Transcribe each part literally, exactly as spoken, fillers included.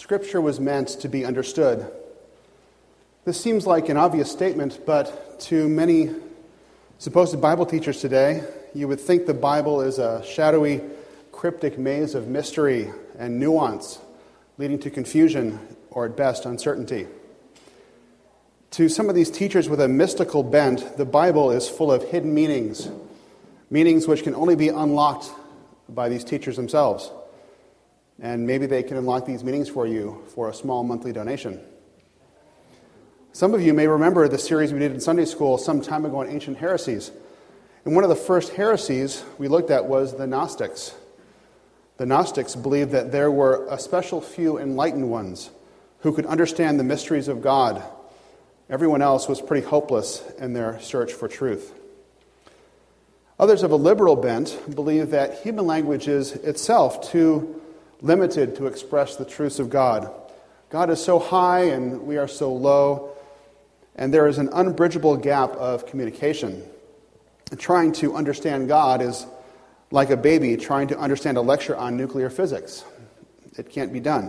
Scripture was meant to be understood. This seems like an obvious statement, but to many supposed Bible teachers today, you would think the Bible is a shadowy, cryptic maze of mystery and nuance, leading to confusion or at best uncertainty. To some of these teachers with a mystical bent, the Bible is full of hidden meanings, meanings which can only be unlocked by these teachers themselves. And maybe they can unlock these meanings for you for a small monthly donation. Some of you may remember the series we did in Sunday school some time ago on ancient heresies. And one of the first heresies we looked at was the Gnostics. The Gnostics believed that there were a special few enlightened ones who could understand the mysteries of God. Everyone else was pretty hopeless in their search for truth. Others of a liberal bent believe that human language is itself too limited to express the truths of God. God is so high and we are so low, and there is an unbridgeable gap of communication. And trying to understand God is like a baby trying to understand a lecture on nuclear physics. It can't be done.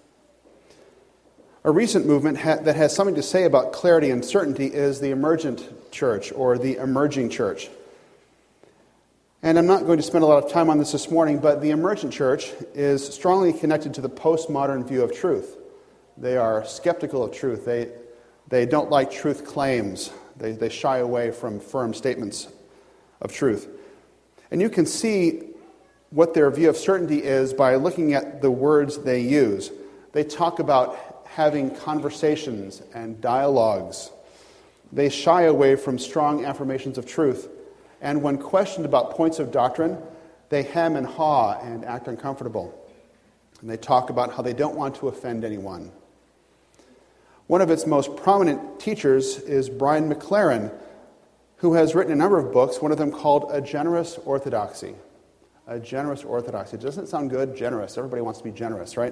A recent movement ha- that has something to say about clarity and certainty is the emergent church, or the emerging church. And I'm not going to spend a lot of time on this this morning, but the emergent church is strongly connected to the postmodern view of truth. They are skeptical of truth. They, they don't like truth claims. They, they shy away from firm statements of truth. And you can see what their view of certainty is by looking at the words they use. They talk about having conversations and dialogues. They shy away from strong affirmations of truth. And when questioned about points of doctrine, they hem and haw and act uncomfortable. And they talk about how they don't want to offend anyone. One of its most prominent teachers is Brian McLaren, who has written a number of books, one of them called A Generous Orthodoxy. A Generous Orthodoxy. Doesn't it sound good? Generous. Everybody wants to be generous, right?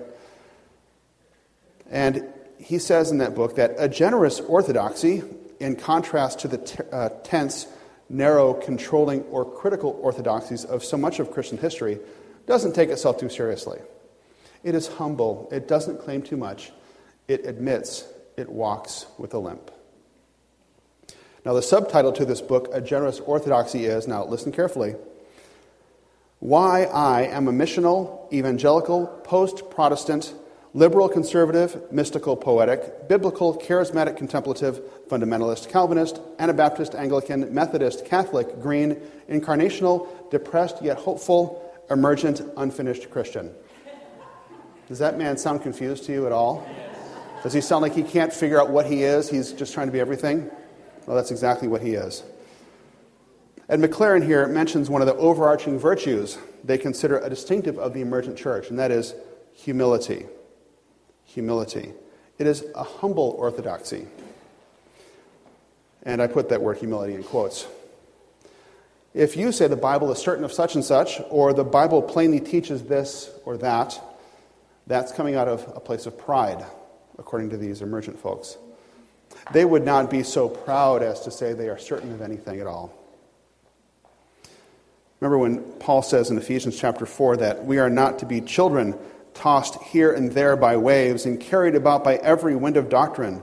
And he says in that book that a generous orthodoxy, in contrast to the t- uh, tense, narrow, controlling, or critical orthodoxies of so much of Christian history, doesn't take itself too seriously. It is humble. It doesn't claim too much. It admits it walks with a limp. Now, the subtitle to this book, A Generous Orthodoxy, is, now listen carefully, Why I Am a Missional, Evangelical, Post-Protestant, Liberal Conservative, Mystical Poetic, Biblical Charismatic Contemplative, Fundamentalist Calvinist, Anabaptist Anglican, Methodist Catholic, Green, Incarnational, Depressed yet Hopeful, Emergent, Unfinished Christian. Does that man sound confused to you at all? Does he sound like he can't figure out what he is? He's just trying to be everything? Well, that's exactly what he is. And McLaren here mentions one of the overarching virtues they consider a distinctive of the emergent church, and that is humility. Humility. It is a humble orthodoxy. And I put that word humility in quotes. If you say the Bible is certain of such and such, or the Bible plainly teaches this or that, that's coming out of a place of pride, according to these emergent folks. They would not be so proud as to say they are certain of anything at all. Remember when Paul says in Ephesians chapter four that we are not to be children tossed here and there by waves and carried about by every wind of doctrine.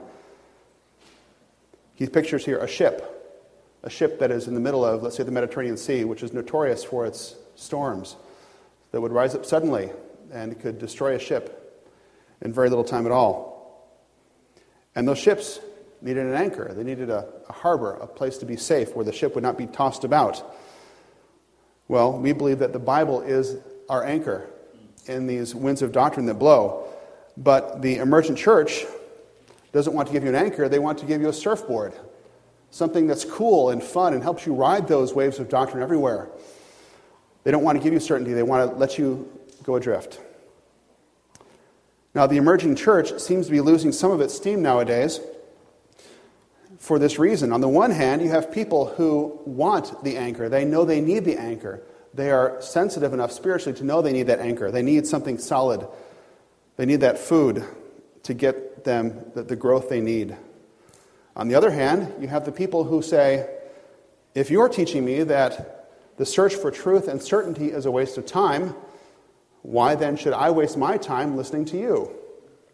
He pictures here a ship, a ship that is in the middle of, let's say, the Mediterranean Sea, which is notorious for its storms, that would rise up suddenly and could destroy a ship in very little time at all. And those ships needed an anchor. They needed a, a harbor, a place to be safe where the ship would not be tossed about. Well, we believe that the Bible is our anchor in these winds of doctrine that blow. But the emergent church doesn't want to give you an anchor. They want to give you a surfboard, something that's cool and fun and helps you ride those waves of doctrine everywhere. They don't want to give you certainty. They want to let you go adrift. Now, the emerging church seems to be losing some of its steam nowadays for this reason. On the one hand, you have people who want the anchor. They know they need the anchor. They are sensitive enough spiritually to know they need that anchor. They need something solid. They need that food to get them the, the growth they need. On the other hand, you have the people who say, if you're teaching me that the search for truth and certainty is a waste of time, why then should I waste my time listening to you?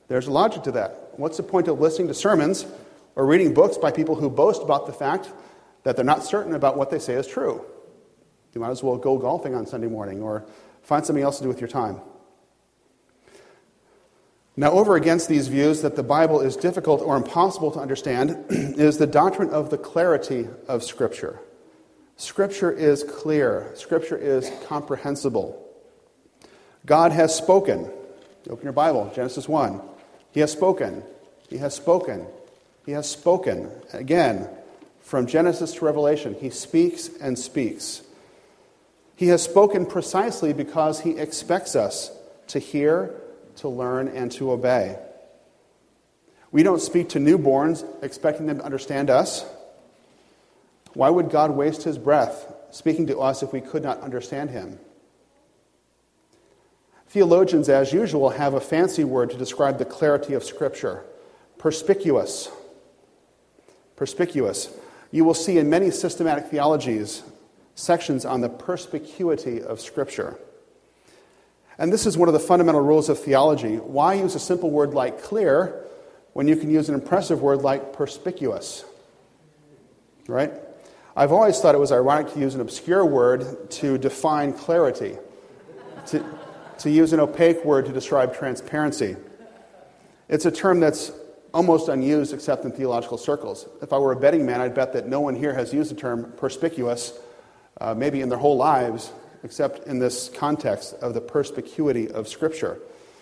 There's a logic to that. What's the point of listening to sermons or reading books by people who boast about the fact that they're not certain about what they say is true? You might as well go golfing on Sunday morning or find something else to do with your time. Now, over against these views that the Bible is difficult or impossible to understand is the doctrine of the clarity of Scripture. Scripture is clear. Scripture is comprehensible. God has spoken. Open your Bible, Genesis one. He has spoken. He has spoken. He has spoken. Again, from Genesis to Revelation, he speaks and speaks. He has spoken precisely because he expects us to hear, to learn, and to obey. We don't speak to newborns expecting them to understand us. Why would God waste his breath speaking to us if we could not understand him? Theologians, as usual, have a fancy word to describe the clarity of Scripture. Perspicuous. Perspicuous. You will see in many systematic theologies sections on the perspicuity of Scripture. And this is one of the fundamental rules of theology. Why use a simple word like clear when you can use an impressive word like perspicuous? Right? I've always thought it was ironic to use an obscure word to define clarity, to, to use an opaque word to describe transparency. It's a term that's almost unused except in theological circles. If I were a betting man, I'd bet that no one here has used the term perspicuous, uh, maybe in their whole lives, except in this context of the perspicuity of Scripture.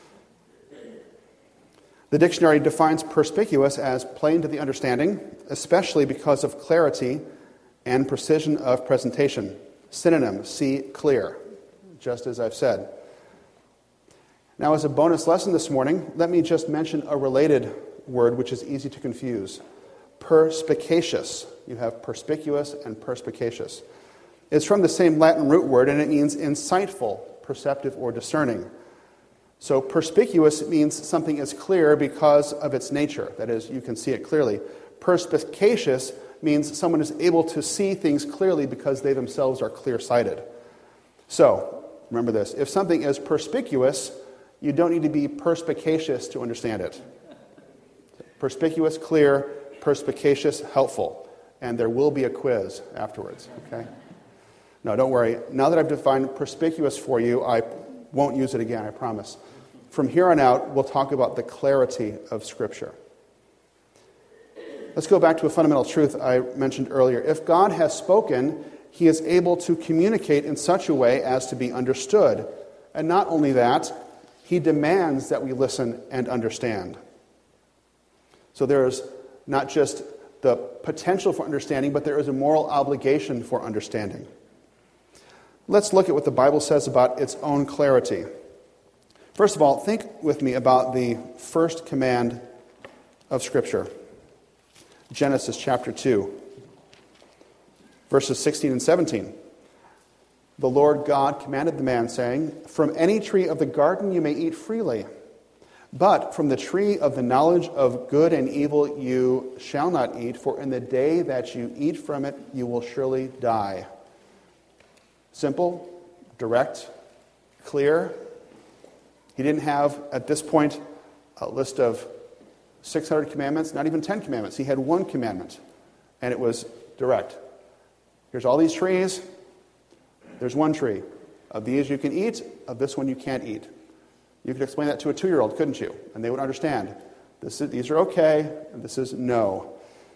The dictionary defines perspicuous as plain to the understanding, especially because of clarity and precision of presentation. Synonym, see clear, just as I've said. Now, as a bonus lesson this morning, let me just mention a related word which is easy to confuse. Perspicacious. You have perspicuous and perspicacious. It's from the same Latin root word, and it means insightful, perceptive, or discerning. So perspicuous means something is clear because of its nature. That is, you can see it clearly. Perspicacious means someone is able to see things clearly because they themselves are clear-sighted. So, remember this. If something is perspicuous, you don't need to be perspicacious to understand it. Perspicuous, clear, perspicacious, helpful. And there will be a quiz afterwards, okay? No, don't worry. Now that I've defined perspicuous for you, I won't use it again, I promise. From here on out, we'll talk about the clarity of Scripture. Let's go back to a fundamental truth I mentioned earlier. If God has spoken, he is able to communicate in such a way as to be understood. And not only that, he demands that we listen and understand. So there is not just the potential for understanding, but there is a moral obligation for understanding. Let's look at what the Bible says about its own clarity. First of all, think with me about the first command of Scripture. Genesis chapter two, verses sixteen and seventeen. The Lord God commanded the man, saying, "From any tree of the garden you may eat freely, but from the tree of the knowledge of good and evil you shall not eat, for in the day that you eat from it you will surely die." Simple, direct, clear. He didn't have, at this point, a list of six hundred commandments, not even ten commandments. He had one commandment, and it was direct. Here's all these trees. There's one tree. Of these you can eat, of this one you can't eat. You could explain that to a two-year-old, couldn't you? And they would understand. This is, these are okay, and this is no.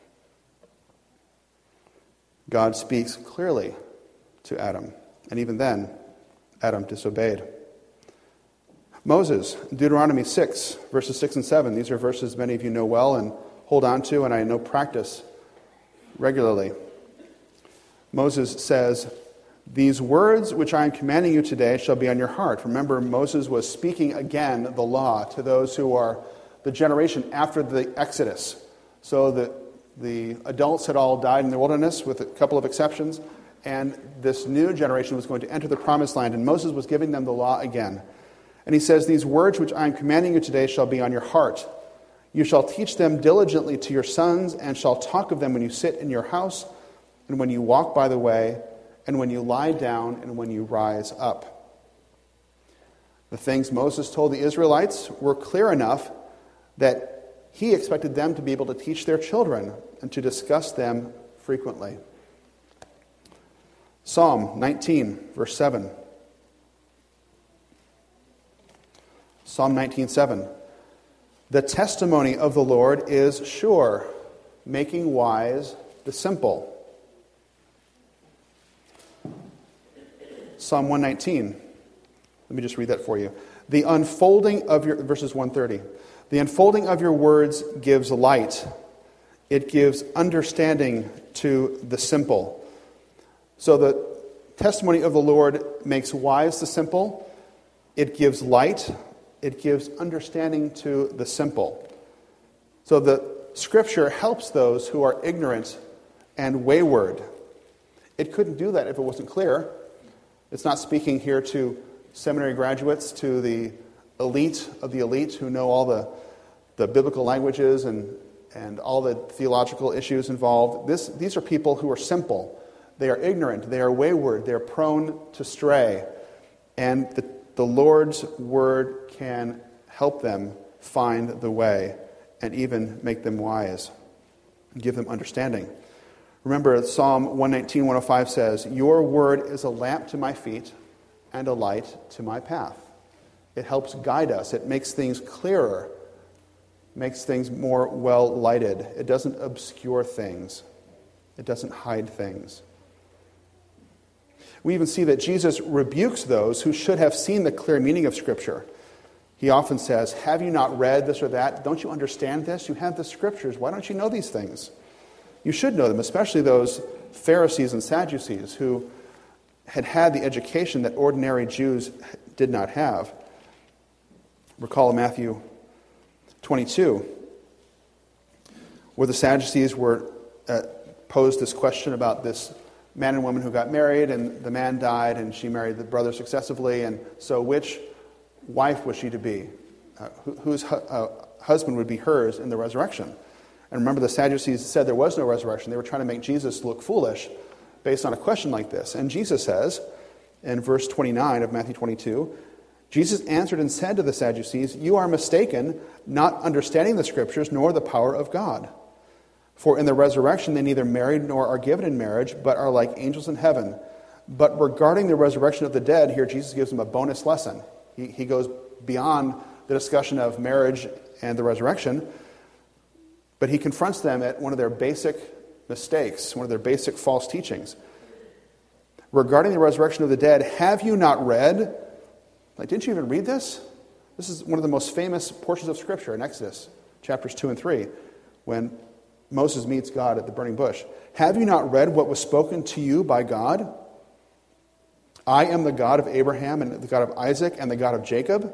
God speaks clearly to Adam. And even then, Adam disobeyed. Moses, Deuteronomy six, verses six and seven. These are verses many of you know well and hold on to, and I know practice regularly. Moses says, "These words which I am commanding you today shall be on your heart." Remember, Moses was speaking again the law to those who are the generation after the Exodus. So the, the adults had all died in the wilderness, with a couple of exceptions, and this new generation was going to enter the promised land, and Moses was giving them the law again. And he says, "These words which I am commanding you today shall be on your heart. You shall teach them diligently to your sons, and shall talk of them when you sit in your house, and when you walk by the way, and when you lie down, and when you rise up." The things Moses told the Israelites were clear enough that he expected them to be able to teach their children and to discuss them frequently. Psalm nineteen, verse seven. Psalm nineteen, seven. The testimony of the Lord is sure, making wise the simple. Psalm one nineteen. Let me just read that for you. The unfolding of your, verses one thirty. The unfolding of your words gives light. It gives understanding to the simple. So the testimony of the Lord makes wise the simple. It gives light. It gives understanding to the simple. So the Scripture helps those who are ignorant and wayward. It couldn't do that if it wasn't clear. It's not speaking here to seminary graduates, to the elite of the elite who know all the, the biblical languages and, and all the theological issues involved. This, these are people who are simple. They are ignorant. They are wayward. They are prone to stray. And the, the Lord's Word can help them find the way and even make them wise and give them understanding. Remember, Psalm one nineteen, one oh five says, your word is a lamp to my feet and a light to my path. It helps guide us. It makes things clearer, makes things more well lighted. It doesn't obscure things. It doesn't hide things. We even see that Jesus rebukes those who should have seen the clear meaning of Scripture. He often says, have you not read this or that? Don't you understand this? You have the Scriptures. Why don't you know these things? You should know them, especially those Pharisees and Sadducees who had had the education that ordinary Jews did not have. Recall Matthew twenty-two, where the Sadducees were uh, posed this question about this man and woman who got married, and the man died, and she married the brother successively, and so which wife was she to be? Uh, who, whose hu- uh, husband would be hers in the resurrection? And remember, the Sadducees said there was no resurrection. They were trying to make Jesus look foolish based on a question like this. And Jesus says, in verse twenty-nine of Matthew twenty-two, Jesus answered and said to the Sadducees, you are mistaken, not understanding the Scriptures nor the power of God. For in the resurrection they neither marry nor are given in marriage, but are like angels in heaven. But regarding the resurrection of the dead, here Jesus gives them a bonus lesson. He, he goes beyond the discussion of marriage and the resurrection, but he confronts them at one of their basic mistakes, one of their basic false teachings. Regarding the resurrection of the dead, have you not read? Like, didn't you even read this? This is one of the most famous portions of Scripture in Exodus, chapters two and three, when Moses meets God at the burning bush. Have you not read what was spoken to you by God? I am the God of Abraham and the God of Isaac and the God of Jacob.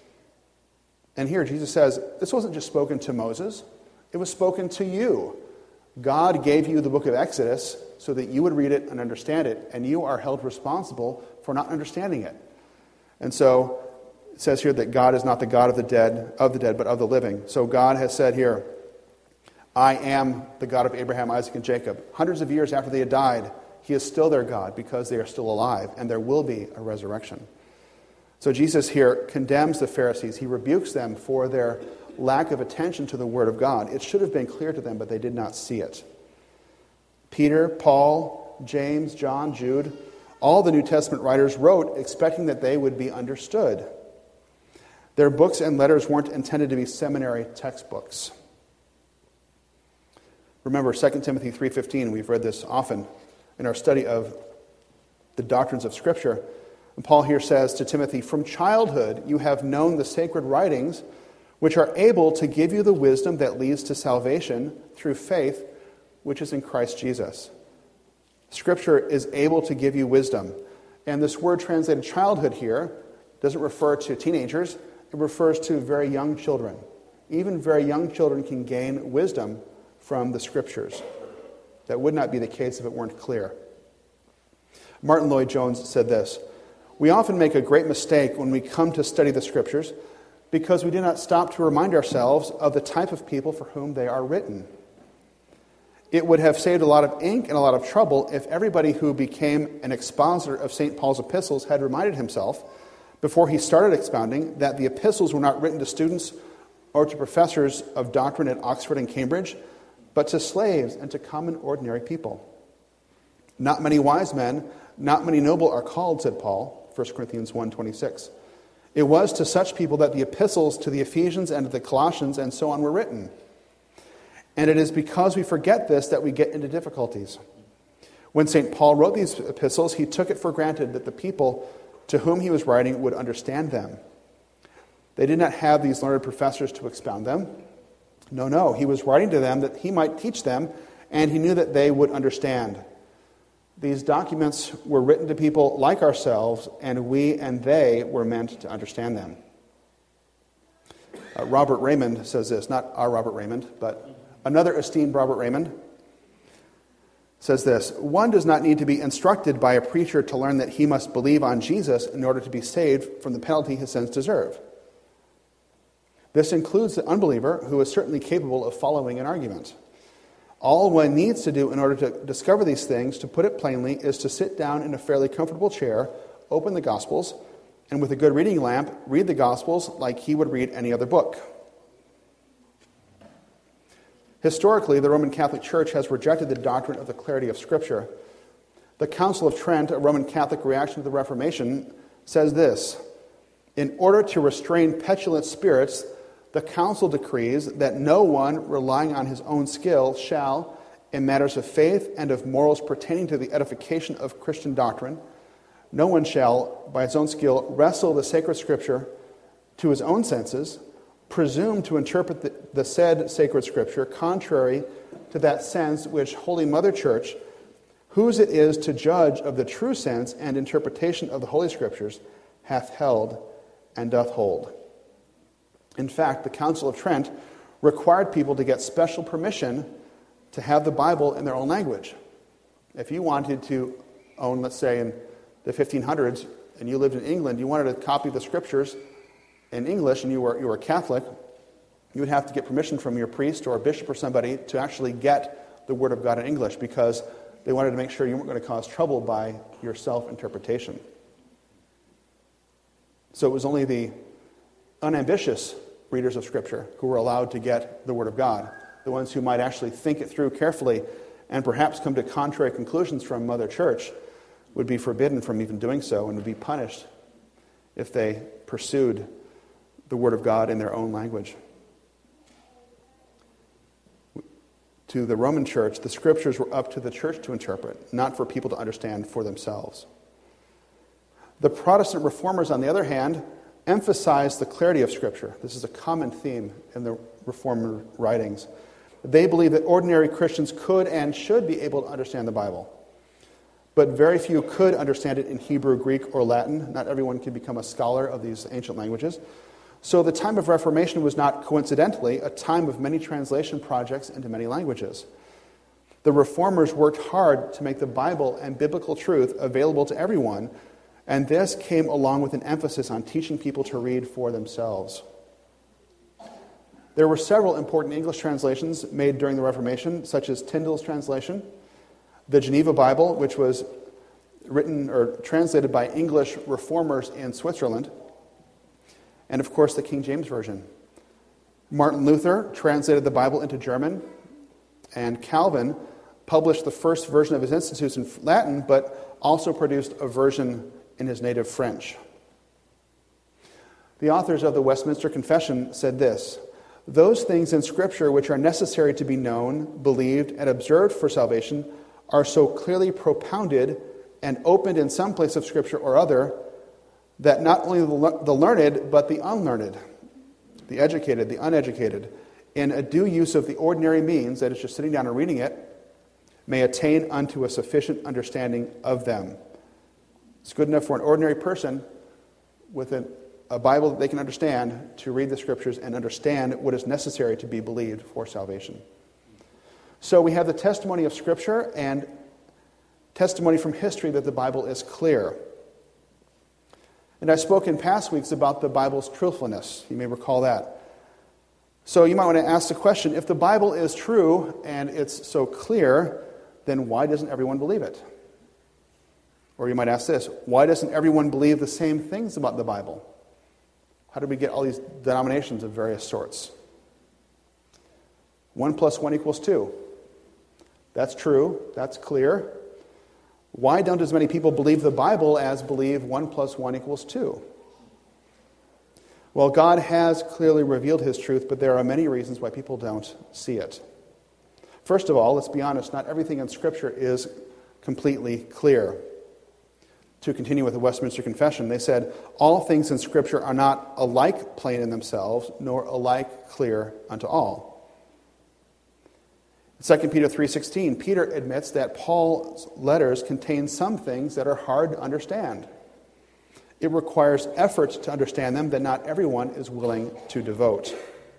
And here Jesus says, this wasn't just spoken to Moses. It was spoken to you. God gave you the book of Exodus so that you would read it and understand it, and you are held responsible for not understanding it. And so it says here that God is not the God of the dead, of the dead, but of the living. So God has said here, I am the God of Abraham, Isaac, and Jacob. Hundreds of years after they had died, he is still their God because they are still alive, and there will be a resurrection. So Jesus here condemns the Pharisees. He rebukes them for their lack of attention to the Word of God. It should have been clear to them, but they did not see it. Peter, Paul, James, John, Jude, all the New Testament writers wrote expecting that they would be understood. Their books and letters weren't intended to be seminary textbooks. Remember Second Timothy three fifteen, we've read this often in our study of the doctrines of Scripture. And Paul here says to Timothy, from childhood you have known the sacred writings, which are able to give you the wisdom that leads to salvation through faith, which is in Christ Jesus. Scripture is able to give you wisdom. And this word translated childhood here doesn't refer to teenagers. It refers to very young children. Even very young children can gain wisdom from the Scriptures. That would not be the case if it weren't clear. Martin Lloyd-Jones said this, we often make a great mistake when we come to study the Scriptures because we do not stop to remind ourselves of the type of people for whom they are written. It would have saved a lot of ink and a lot of trouble if everybody who became an expositor of Saint Paul's epistles had reminded himself, before he started expounding, that the epistles were not written to students or to professors of doctrine at Oxford and Cambridge, but to slaves and to common ordinary people. Not many wise men, not many noble are called, said Paul, First Corinthians one twenty-six. It was to such people that the epistles to the Ephesians and to the Colossians and so on were written. And it is because we forget this that we get into difficulties. When Saint Paul wrote these epistles, he took it for granted that the people to whom he was writing would understand them. They did not have these learned professors to expound them. No, no, he was writing to them that he might teach them, and he knew that they would understand. These documents were written to people like ourselves, and we and they were meant to understand them. Uh, Robert Raymond says this, not our Robert Raymond, but another esteemed Robert Raymond says this: one does not need to be instructed by a preacher to learn that he must believe on Jesus in order to be saved from the penalty his sins deserve. This includes the unbeliever, who is certainly capable of following an argument. All one needs to do in order to discover these things, to put it plainly, is to sit down in a fairly comfortable chair, open the Gospels, and with a good reading lamp, read the Gospels like he would read any other book. Historically, the Roman Catholic Church has rejected the doctrine of the clarity of Scripture. The Council of Trent, a Roman Catholic reaction to the Reformation, says this: in order to restrain petulant spirits, the Council decrees that no one relying on his own skill shall, in matters of faith and of morals pertaining to the edification of Christian doctrine, no one shall, by his own skill, wrestle the sacred Scripture to his own senses, presume to interpret the, the said sacred Scripture contrary to that sense which Holy Mother Church, whose it is to judge of the true sense and interpretation of the Holy Scriptures, hath held and doth hold. In fact, the Council of Trent required people to get special permission to have the Bible in their own language. If you wanted to own, let's say, in the fifteen hundreds, and you lived in England, you wanted to copy the Scriptures in English, and you were you were Catholic, you would have to get permission from your priest or a bishop or somebody to actually get the Word of God in English, because they wanted to make sure you weren't going to cause trouble by your self-interpretation. So it was only the unambitious readers of Scripture who were allowed to get the Word of God, the ones who might actually think it through carefully and perhaps come to contrary conclusions from Mother Church would be forbidden from even doing so and would be punished if they pursued the Word of God in their own language. To the Roman Church, the Scriptures were up to the Church to interpret, not for people to understand for themselves. The Protestant Reformers, on the other hand, emphasized the clarity of Scripture. This is a common theme in the Reformer writings. They believe that ordinary Christians could and should be able to understand the Bible. But very few could understand it in Hebrew, Greek, or Latin. Not everyone could become a scholar of these ancient languages. So the time of Reformation was not coincidentally a time of many translation projects into many languages. The Reformers worked hard to make the Bible and biblical truth available to everyone, and this came along with an emphasis on teaching people to read for themselves. There were several important English translations made during the Reformation, such as Tyndale's translation, the Geneva Bible, which was written or translated by English reformers in Switzerland, and of course the King James Version. Martin Luther translated the Bible into German, and Calvin published the first version of his Institutes in Latin, but also produced a version in his native French. The authors of the Westminster Confession said this: those things in Scripture which are necessary to be known, believed, and observed for salvation are so clearly propounded and opened in some place of Scripture or other, that not only the learned, but the unlearned, the educated, the uneducated, in a due use of the ordinary means, that is just sitting down and reading it, may attain unto a sufficient understanding of them. It's good enough for an ordinary person with a, a Bible that they can understand to read the Scriptures and understand what is necessary to be believed for salvation. So we have the testimony of Scripture and testimony from history that the Bible is clear. And I spoke in past weeks about the Bible's truthfulness. You may recall that. So you might want to ask the question, if the Bible is true and it's so clear, then why doesn't everyone believe it? Or you might ask this, why doesn't everyone believe the same things about the Bible? How do we get all these denominations of various sorts? One plus one equals two. That's true. That's clear. Why don't as many people believe the Bible as believe one plus one equals two? Well, God has clearly revealed his truth, but there are many reasons why people don't see it. First of all, let's be honest, not everything in Scripture is completely clear. To continue with the Westminster Confession, they said, all things in Scripture are not alike plain in themselves, nor alike clear unto all. Second Peter three sixteen, Peter admits that Paul's letters contain some things that are hard to understand. It requires effort to understand them that not everyone is willing to devote.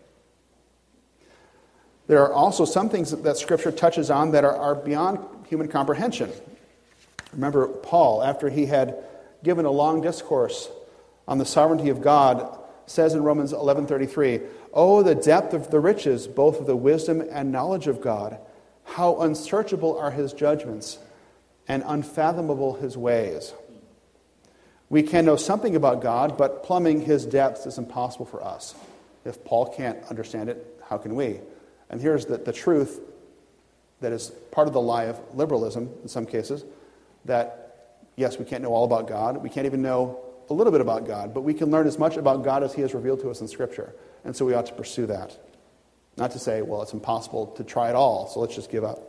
There are also some things that Scripture touches on that are, are beyond human comprehension. Remember Paul, after he had given a long discourse on the sovereignty of God, says in Romans eleven thirty-three, "Oh, the depth of the riches, both of the wisdom and knowledge of God! How unsearchable are his judgments, and unfathomable his ways." We can know something about God, but plumbing his depths is impossible for us. If Paul can't understand it, how can we? And here's the, the truth that is part of the lie of liberalism in some cases, that yes, we can't know all about God. We can't even know a little bit about God, but we can learn as much about God as he has revealed to us in Scripture. And so we ought to pursue that. Not to say, well, it's impossible to try it all, so let's just give up.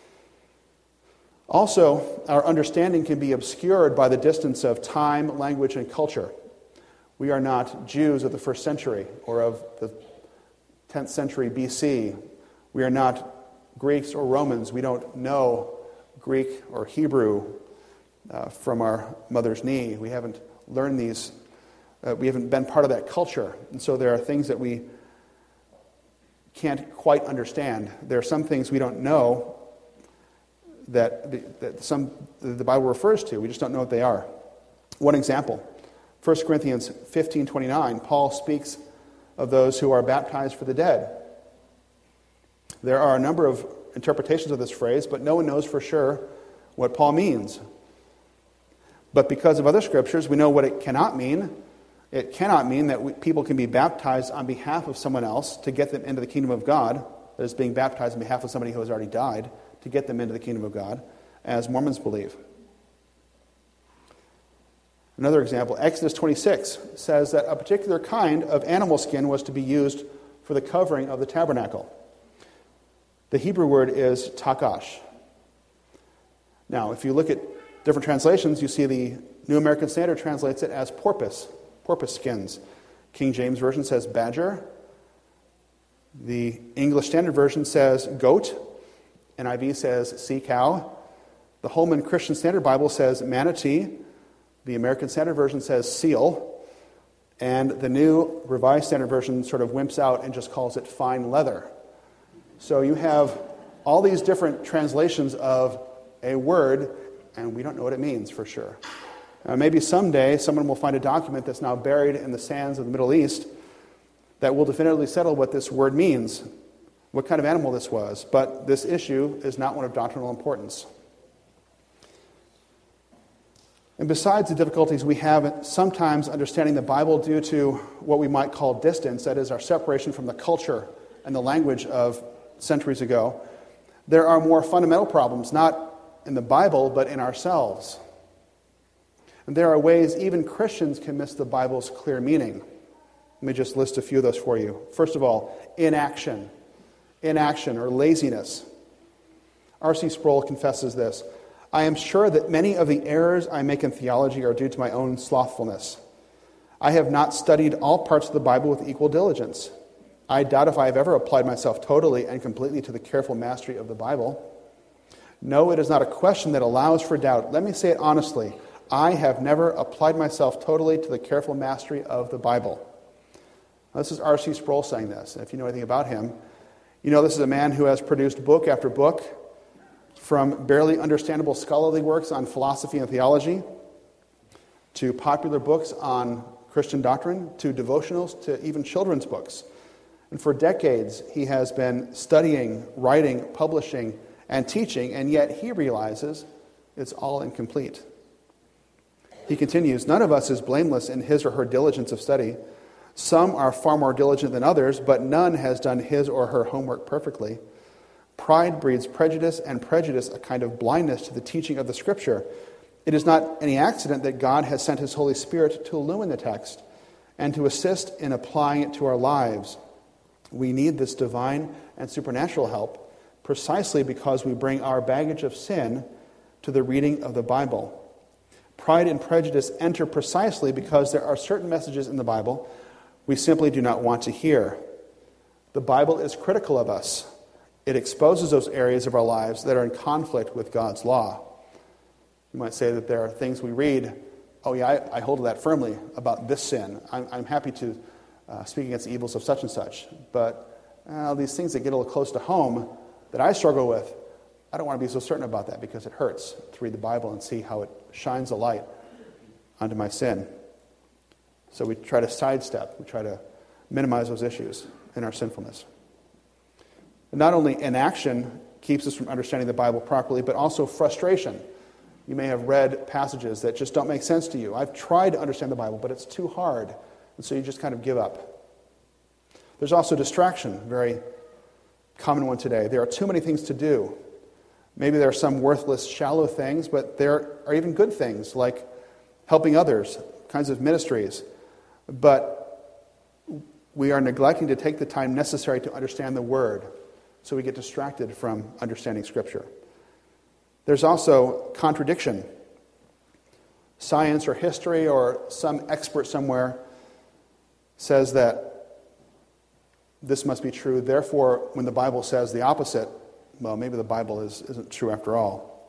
Also, our understanding can be obscured by the distance of time, language, and culture. We are not Jews of the first century or of the tenth century B C. We are not Greeks or Romans. We don't know Greek or Hebrew uh, from our mother's knee. We haven't learned these. Uh, we haven't been part of that culture. And so there are things that we can't quite understand. There are some things we don't know that, that some the Bible refers to. We just don't know what they are. One example, First Corinthians fifteen twenty-nine, Paul speaks of those who are baptized for the dead. There are a number of interpretations of this phrase, but no one knows for sure what Paul means. But because of other scriptures, we know what it cannot mean. It cannot mean that we, people can be baptized on behalf of someone else to get them into the kingdom of God, that is being baptized on behalf of somebody who has already died to get them into the kingdom of God, as Mormons believe. Another example, Exodus twenty-six says that a particular kind of animal skin was to be used for the covering of the tabernacle. The Hebrew word is takash. Now, if you look at different translations, you see the New American Standard translates it as porpoise, porpoise skins. King James Version says badger. The English Standard Version says goat. N I V says sea cow. The Holman Christian Standard Bible says manatee. The American Standard Version says seal. And the New Revised Standard Version sort of wimps out and just calls it fine leather. So you have all these different translations of a word, and we don't know what it means for sure. Uh, maybe someday someone will find a document that's now buried in the sands of the Middle East that will definitively settle what this word means, what kind of animal this was. But this issue is not one of doctrinal importance. And besides the difficulties we have sometimes understanding the Bible due to what we might call distance, that is our separation from the culture and the language of centuries ago, there are more fundamental problems, not in the Bible, but in ourselves. And there are ways even Christians can miss the Bible's clear meaning. Let me just list a few of those for you. First of all, inaction. Inaction or laziness. R C Sproul confesses this: "I am sure that many of the errors I make in theology are due to my own slothfulness. I have not studied all parts of the Bible with equal diligence. I doubt if I have ever applied myself totally and completely to the careful mastery of the Bible. No, it is not a question that allows for doubt. Let me say it honestly. I have never applied myself totally to the careful mastery of the Bible." Now, this is R C Sproul saying this. If you know anything about him, you know this is a man who has produced book after book, from barely understandable scholarly works on philosophy and theology, to popular books on Christian doctrine, to devotionals, to even children's books. And for decades, he has been studying, writing, publishing, and teaching, and yet he realizes it's all incomplete. He continues, "None of us is blameless in his or her diligence of study, Some are far more diligent than others, but none has done his or her homework perfectly. Pride breeds prejudice, and prejudice a kind of blindness to the teaching of the Scripture. It is not any accident that God has sent his Holy Spirit to illumine the text and to assist in applying it to our lives. We need this divine and supernatural help precisely because we bring our baggage of sin to the reading of the Bible. Pride and prejudice enter precisely because there are certain messages in the Bible we simply do not want to hear. The Bible is critical of us. It exposes those areas of our lives that are in conflict with God's law. You might say that there are things we read, oh yeah, I, I hold to that firmly about this sin. I'm, I'm happy to uh, speak against the evils of such and such. But uh, these things that get a little close to home that I struggle with, I don't want to be so certain about that because it hurts to read the Bible and see how it shines a light onto my sin. So we try to sidestep, we try to minimize those issues in our sinfulness. And not only inaction keeps us from understanding the Bible properly, but also frustration. You may have read passages that just don't make sense to you. I've tried to understand the Bible, but it's too hard. And so you just kind of give up. There's also distraction, very common one today. There are too many things to do. Maybe there are some worthless, shallow things, but there are even good things like helping others, kinds of ministries. But we are neglecting to take the time necessary to understand the Word, so we get distracted from understanding Scripture. There's also contradiction. Science or history or some expert somewhere says that this must be true. Therefore, when the Bible says the opposite, well, maybe the Bible is, isn't true after all.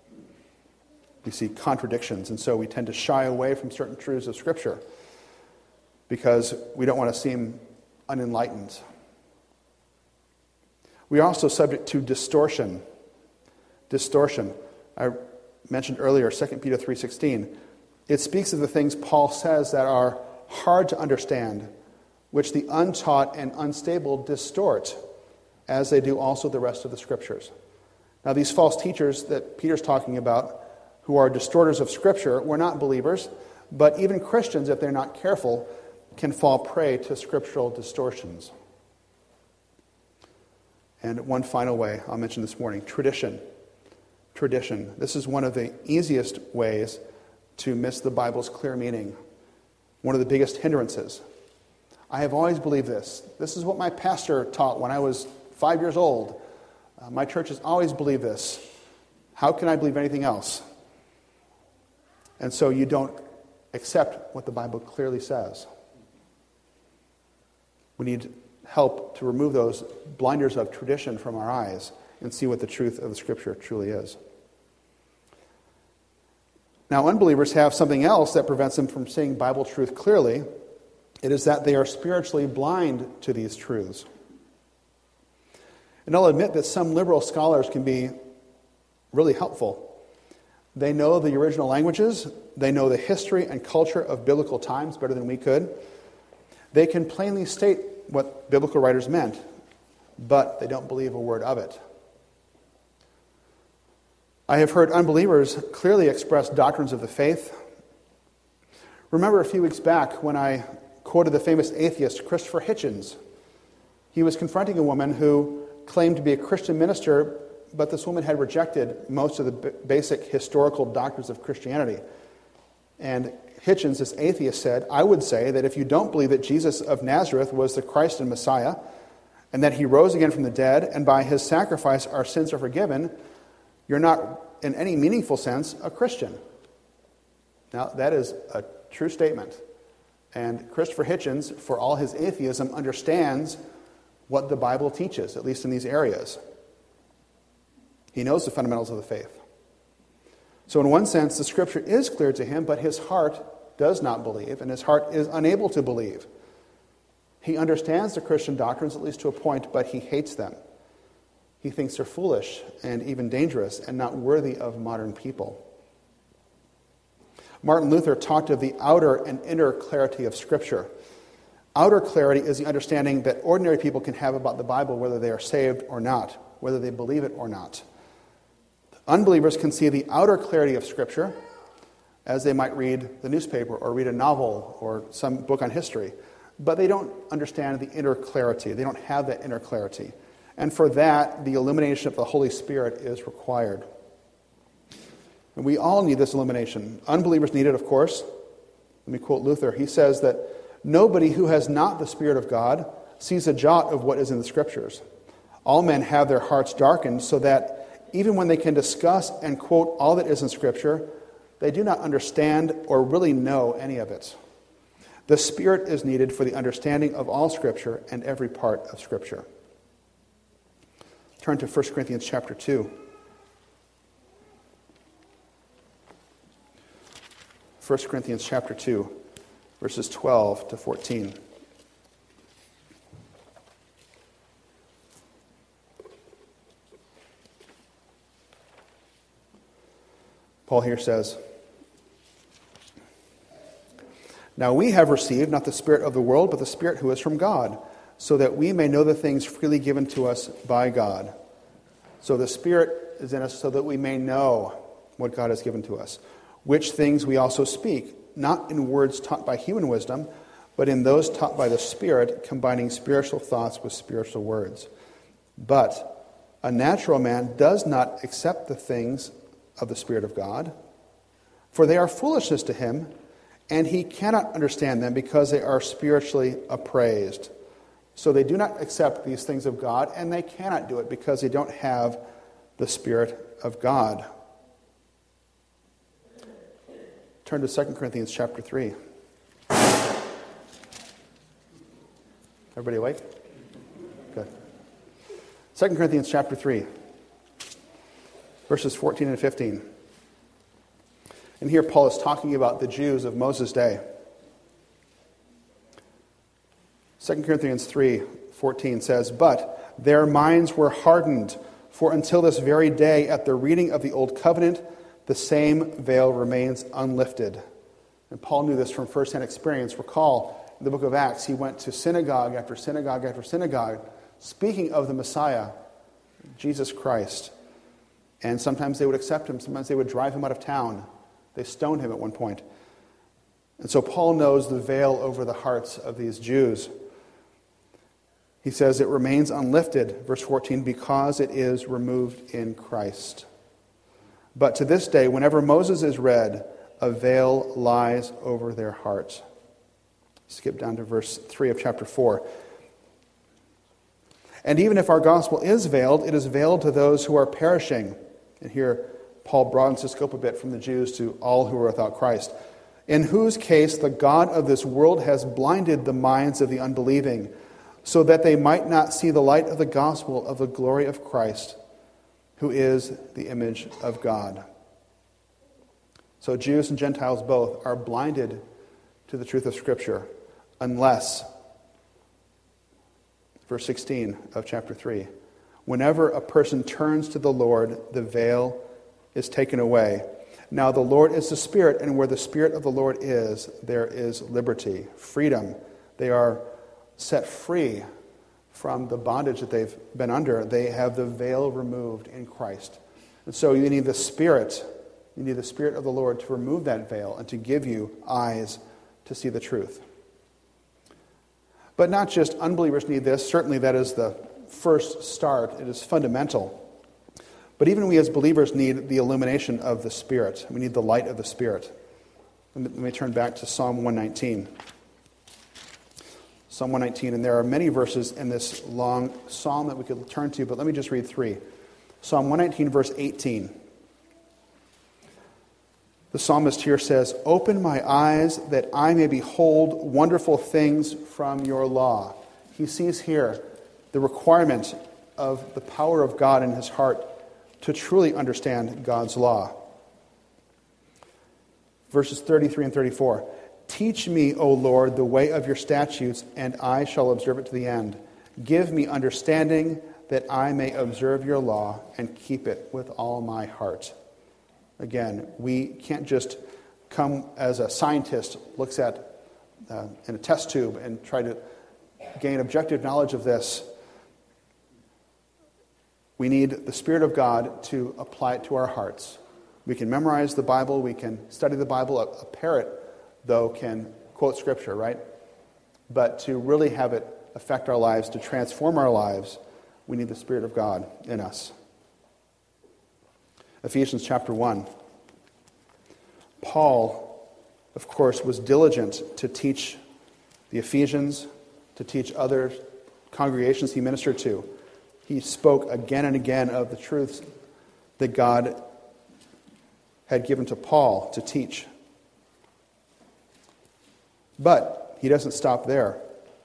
We see contradictions, and so we tend to shy away from certain truths of Scripture because we don't want to seem unenlightened. We are also subject to distortion. Distortion. I mentioned earlier, Second Peter three sixteen. It speaks of the things Paul says that are hard to understand, which the untaught and unstable distort, as they do also the rest of the Scriptures. Now, these false teachers that Peter's talking about, who are distorters of Scripture, were not believers, but even Christians, if they're not careful, can fall prey to scriptural distortions. And one final way I'll mention this morning, tradition. Tradition. This is one of the easiest ways to miss the Bible's clear meaning. One of the biggest hindrances. I have always believed this. This is what my pastor taught when I was five years old. Uh, my church has always believed this. How can I believe anything else? And so you don't accept what the Bible clearly says. We need help to remove those blinders of tradition from our eyes and see what the truth of the Scripture truly is. Now, unbelievers have something else that prevents them from seeing Bible truth clearly. It is that they are spiritually blind to these truths. And I'll admit that some liberal scholars can be really helpful. They know the original languages. They know the history and culture of biblical times better than we could. They can plainly state what biblical writers meant, but they don't believe a word of it. I have heard unbelievers clearly express doctrines of the faith. Remember a few weeks back when I quoted the famous atheist Christopher Hitchens. He was confronting a woman who claimed to be a Christian minister, but this woman had rejected most of the b- basic historical doctrines of Christianity. And Hitchens, this atheist, said, I would say that if you don't believe that Jesus of Nazareth was the Christ and Messiah, and that he rose again from the dead, and by his sacrifice our sins are forgiven, you're not, in any meaningful sense, a Christian. Now, that is a true statement. And Christopher Hitchens, for all his atheism, understands what the Bible teaches, at least in these areas. He knows the fundamentals of the faith. So in one sense, the Scripture is clear to him, but his heart does not believe, and his heart is unable to believe. He understands the Christian doctrines, at least to a point, but he hates them. He thinks they're foolish and even dangerous and not worthy of modern people. Martin Luther talked of the outer and inner clarity of Scripture. Outer clarity is the understanding that ordinary people can have about the Bible, whether they are saved or not, whether they believe it or not. Unbelievers can see the outer clarity of Scripture as they might read the newspaper or read a novel or some book on history. but they don't understand the inner clarity. They don't have that inner clarity. And for that, the illumination of the Holy Spirit is required. And we all need this illumination. Unbelievers need it, of course. Let me quote Luther. He says that nobody who has not the Spirit of God sees a jot of what is in the Scriptures. All men have their hearts darkened so that even when they can discuss and quote all that is in Scripture, they do not understand or really know any of it. The Spirit is needed for the understanding of all Scripture and every part of Scripture. Turn to First Corinthians chapter two. First Corinthians chapter two, verses twelve to fourteen. Paul here says, "Now we have received not the spirit of the world, but the Spirit who is from God, so that we may know the things freely given to us by God." So the Spirit is in us so that we may know what God has given to us, which things we also speak, not in words taught by human wisdom, but in those taught by the Spirit, combining spiritual thoughts with spiritual words. But a natural man does not accept the things of the Spirit of God, for they are foolishness to him, and he cannot understand them because they are spiritually appraised. So they do not accept these things of God, and they cannot do it because they don't have the Spirit of God. Turn to Second Corinthians chapter three. Everybody awake? Good. Second Corinthians chapter three, verses fourteen and fifteen. And here Paul is talking about the Jews of Moses' day. Second Corinthians three fourteen says, "But their minds were hardened, for until this very day at the reading of the Old Covenant, the same veil remains unlifted." And Paul knew this from firsthand experience. Recall, in the book of Acts, he went to synagogue after synagogue after synagogue, speaking of the Messiah, Jesus Christ. And sometimes they would accept him, sometimes they would drive him out of town. They stoned him at one point. And so Paul knows the veil over the hearts of these Jews. He says it remains unlifted, verse fourteen, because it is removed in Christ. But to this day, whenever Moses is read, a veil lies over their hearts. Skip down to verse three of chapter four. "And even if our gospel is veiled, it is veiled to those who are perishing." And here Paul broadens the scope a bit from the Jews to all who are without Christ. "In whose case the God of this world has blinded the minds of the unbelieving, so that they might not see the light of the gospel of the glory of Christ, who is the image of God." So Jews and Gentiles both are blinded to the truth of Scripture unless, verse sixteen of chapter three, whenever a person turns to the Lord, the veil is taken away. Now the Lord is the Spirit, and where the Spirit of the Lord is, there is liberty, freedom. They are set free from the bondage that they've been under. They have the veil removed in Christ. And so you need the Spirit, you need the Spirit of the Lord to remove that veil and to give you eyes to see the truth. But not just unbelievers need this. Certainly that is the first start. It is fundamental. But even we as believers need the illumination of the Spirit. We need the light of the Spirit. Let me turn back to Psalm one nineteen. Psalm one nineteen, and there are many verses in this long psalm that we could turn to, but let me just read three. Psalm one nineteen, verse eighteen. The psalmist here says, "Open my eyes that I may behold wonderful things from your law." He sees here the requirement of the power of God in his heart to truly understand God's law. Verses thirty-three and thirty-four. "Teach me, O Lord, the way of your statutes, and I shall observe it to the end. Give me understanding that I may observe your law and keep it with all my heart." Again, we can't just come as a scientist looks at uh, in a test tube and try to gain objective knowledge of this. We need the Spirit of God to apply it to our hearts. We can memorize the Bible, we can study the Bible. A, a parrot, though, can quote Scripture, right? but to really have it affect our lives, to transform our lives, we need the Spirit of God in us. Ephesians chapter one. Paul, of course, was diligent to teach the Ephesians, to teach other congregations he ministered to. He spoke again and again of the truths that God had given to Paul to teach. But he doesn't stop there.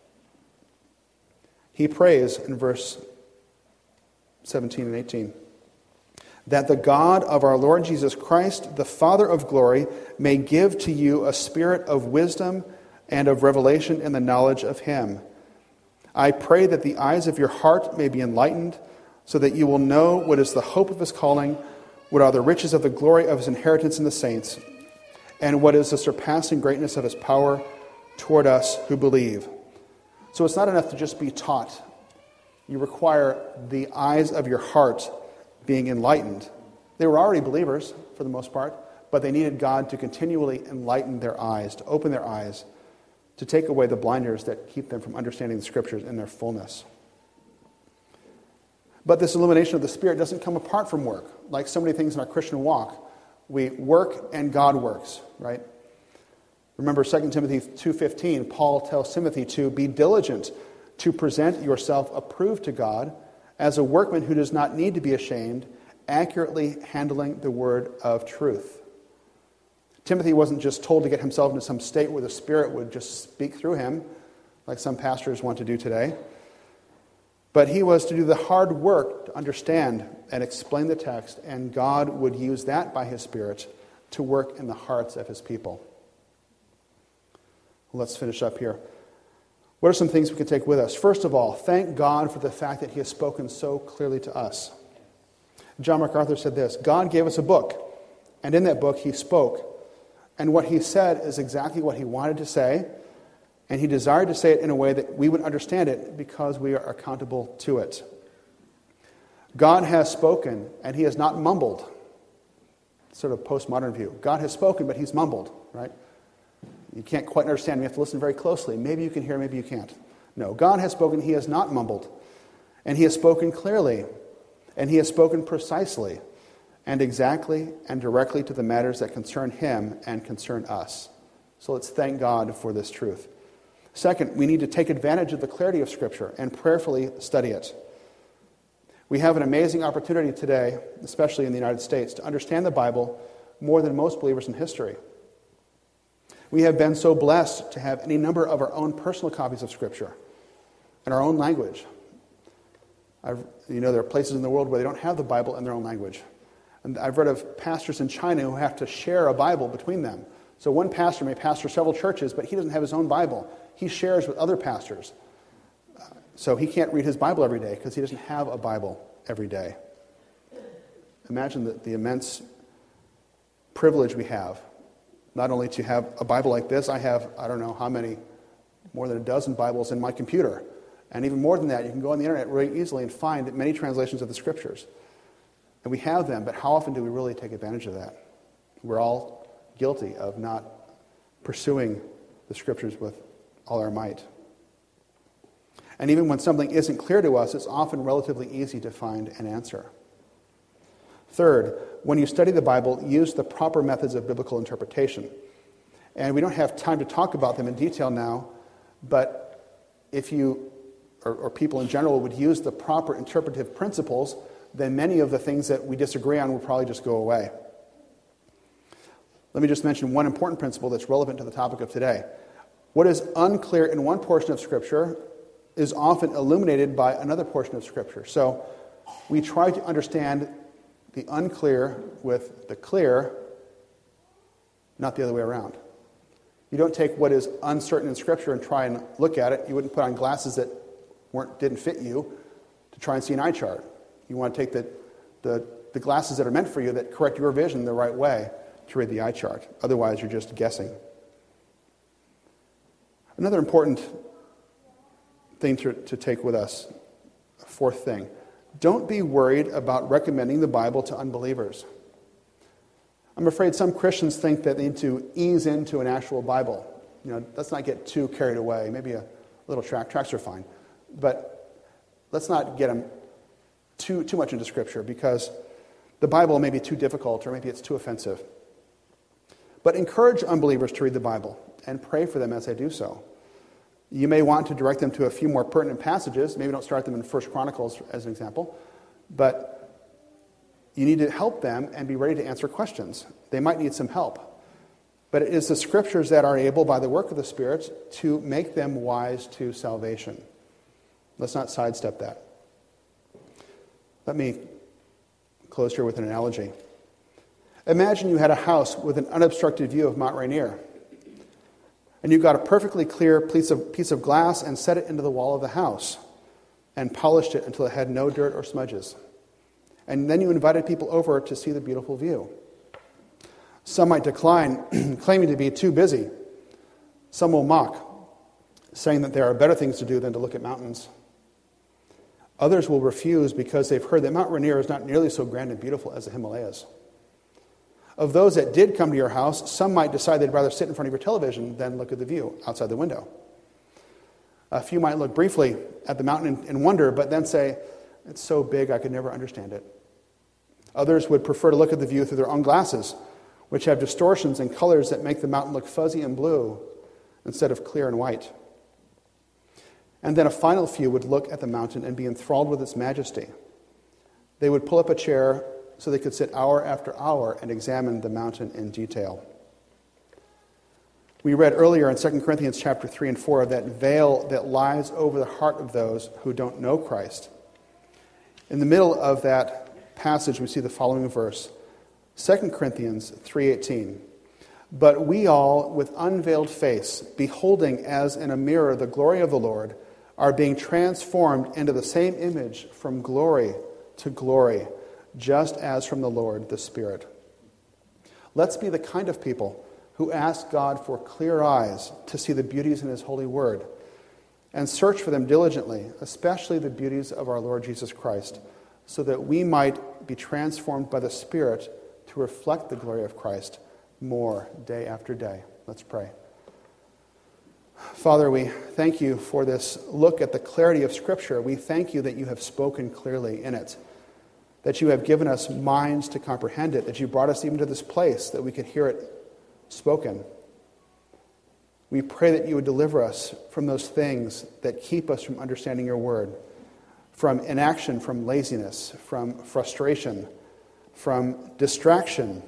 He prays in verse seventeen and eighteen, that the God of our Lord Jesus Christ, the Father of glory, may give to you a spirit of wisdom and of revelation in the knowledge of Him. I pray that the eyes of your heart may be enlightened, so that you will know what is the hope of His calling, what are the riches of the glory of His inheritance in the saints, and what is the surpassing greatness of His power toward us who believe. So it's not enough to just be taught. You require the eyes of your heart being enlightened. They were already believers, for the most part, but they needed God to continually enlighten their eyes, to open their eyes, to take away the blinders that keep them from understanding the Scriptures in their fullness. But this illumination of the Spirit doesn't come apart from work. Like so many things in our Christian walk, we work and God works, right? Remember Second Timothy two fifteen, Paul tells Timothy to be diligent to present yourself approved to God as a workman who does not need to be ashamed, accurately handling the word of truth. Timothy wasn't just told to get himself into some state where the Spirit would just speak through him, like some pastors want to do today. But he was to do the hard work to understand and explain the text, and God would use that by His Spirit to work in the hearts of His people. Let's finish up here. What are some things we can take with us? First of all, thank God for the fact that He has spoken so clearly to us. John MacArthur said this, God gave us a book, and in that book He spoke. And what He said is exactly what He wanted to say, and He desired to say it in a way that we would understand it because we are accountable to it. God has spoken, and He has not mumbled. Sort of postmodern view. God has spoken, but He's mumbled, right? You can't quite understand. You have to listen very closely. Maybe you can hear, maybe you can't. No, God has spoken. He has not mumbled. And He has spoken clearly. And He has spoken precisely and exactly and directly to the matters that concern Him and concern us. So let's thank God for this truth. Second, we need to take advantage of the clarity of Scripture and prayerfully study it. We have an amazing opportunity today, especially in the United States, to understand the Bible more than most believers in history. We have been so blessed to have any number of our own personal copies of Scripture in our own language. I've, you know, there are places in the world where they don't have the Bible in their own language. And I've read of pastors in China who have to share a Bible between them. So one pastor may pastor several churches, but he doesn't have his own Bible. He shares with other pastors. So he can't read his Bible every day because he doesn't have a Bible every day. Imagine the, the immense privilege we have. Not only to have a Bible like this, I have, I don't know how many, more than a dozen Bibles in my computer. And even more than that, you can go on the internet really easily and find many translations of the Scriptures. And we have them, but how often do we really take advantage of that? We're all guilty of not pursuing the Scriptures with all our might. And even when something isn't clear to us, it's often relatively easy to find an answer. Third, when you study the Bible, use the proper methods of biblical interpretation. And we don't have time to talk about them in detail now, but if you, or, or people in general, would use the proper interpretive principles, then many of the things that we disagree on will probably just go away. Let me just mention one important principle that's relevant to the topic of today. What is unclear in one portion of Scripture is often illuminated by another portion of Scripture. So we try to understand the unclear with the clear, not the other way around. You don't take what is uncertain in Scripture and try and look at it. You wouldn't put on glasses that weren't didn't fit you to try and see an eye chart. You want to take the, the, the glasses that are meant for you that correct your vision the right way to read the eye chart. Otherwise, you're just guessing. Another important thing to, to take with us, a fourth thing. Don't be worried about recommending the Bible to unbelievers. I'm afraid some Christians think that they need to ease into an actual Bible. You know, let's not get too carried away. Maybe a, little tract. Tracts are fine. But let's not get them too, too much into Scripture, because the Bible may be too difficult, or maybe it's too offensive. But encourage unbelievers to read the Bible and pray for them as they do so. You may want to direct them to a few more pertinent passages. Maybe don't start them in First Chronicles as an example. But you need to help them and be ready to answer questions. They might need some help. But it is the Scriptures that are able, by the work of the Spirit, to make them wise to salvation. Let's not sidestep that. Let me close here with an analogy. Imagine you had a house with an unobstructed view of Mount Rainier. And you got a perfectly clear piece of, piece of glass and set it into the wall of the house and polished it until it had no dirt or smudges. And then you invited people over to see the beautiful view. Some might decline, claiming to be too busy. Some will mock, saying that there are better things to do than to look at mountains. Others will refuse because they've heard that Mount Rainier is not nearly so grand and beautiful as the Himalayas. Of those that did come to your house, some might decide they'd rather sit in front of your television than look at the view outside the window. A few might look briefly at the mountain in wonder, but then say, it's so big I could never understand it. Others would prefer to look at the view through their own glasses, which have distortions and colors that make the mountain look fuzzy and blue instead of clear and white. And then a final few would look at the mountain and be enthralled with its majesty. They would pull up a chair so they could sit hour after hour and examine the mountain in detail. We read earlier in Second Corinthians chapter three and four of that veil that lies over the heart of those who don't know Christ. In the middle of that passage, we see the following verse, Second Corinthians three eighteen. But we all, with unveiled face, beholding as in a mirror the glory of the Lord, are being transformed into the same image from glory to glory, just as from the Lord, the Spirit. Let's be the kind of people who ask God for clear eyes to see the beauties in His holy word and search for them diligently, especially the beauties of our Lord Jesus Christ, so that we might be transformed by the Spirit to reflect the glory of Christ more day after day. Let's pray. Father, we thank you for this look at the clarity of Scripture. We thank you that you have spoken clearly in it, that you have given us minds to comprehend it, that you brought us even to this place that we could hear it spoken. We pray that you would deliver us from those things that keep us from understanding your word, from inaction, from laziness, from frustration, from distraction,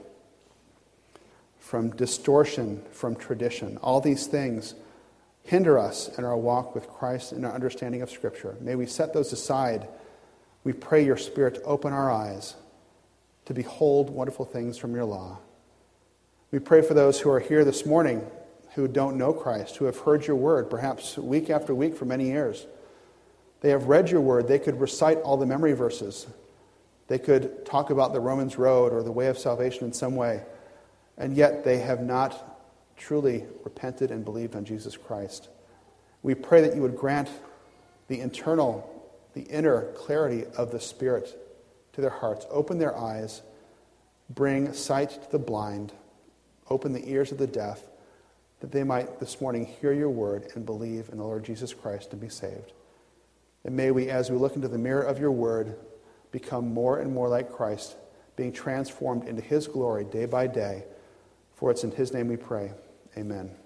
from distortion, from tradition. All these things hinder us in our walk with Christ and our understanding of Scripture. May we set those aside. We pray your Spirit to open our eyes to behold wonderful things from your law. We pray for those who are here this morning who don't know Christ, who have heard your word, perhaps week after week for many years. They have read your word. They could recite all the memory verses. They could talk about the Romans road or the way of salvation in some way. And yet they have not truly repented and believed on Jesus Christ. We pray that you would grant the internal, the inner clarity of the Spirit to their hearts. Open their eyes. Bring sight to the blind. Open the ears of the deaf, that they might this morning hear your word and believe in the Lord Jesus Christ and be saved. And may we, as we look into the mirror of your word, become more and more like Christ, being transformed into his glory day by day. For it's in his name we pray. Amen.